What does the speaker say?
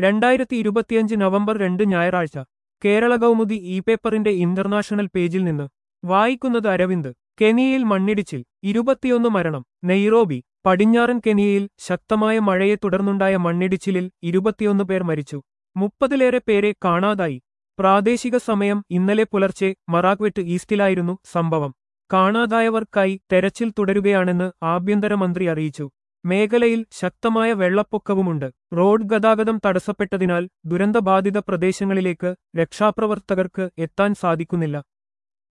2025 November 2 ഞായറാഴ്ച Kerala Kaumudi e പേപ്പറിന്റെ international പേജിൽ നിന്ന് വായിക്കുന്നത് അരവിന്ദ്. കെനിയയിൽ മണ്ണിടിച്ചിൽ 21 മരണം. നെയ്റോബി. പടിഞ്ഞാറൻ കെനിയയിൽ ശക്തമായ മഴയെ തുടർന്നുണ്ടായ മണ്ണിടിച്ചിലിൽ 21 പേർ മരിച്ചു. 30-ലേറെ പേരെ കാണാതായി. പ്രാദേശിക സമയം ഇന്നലെ പുലർച്ചെ മറാക്വെറ്റ് ഈസ്റ്റിലായിരുന്നു സംഭവം. കാണാതായവർക്കായി തെരച്ചിൽ തുടരുകയാണെന്ന് ആഭ്യന്തരമന്ത്രി അറിയിച്ചു. മേഖലയിൽ ശക്തമായ വെള്ളപ്പൊക്കവുമുണ്ട്. റോഡ് ഗതാഗതം തടസ്സപ്പെട്ടതിനാൽ ദുരന്തബാധിത പ്രദേശങ്ങളിലേക്ക് രക്ഷാപ്രവർത്തകർക്ക് എത്താൻ സാധിക്കുന്നില്ല.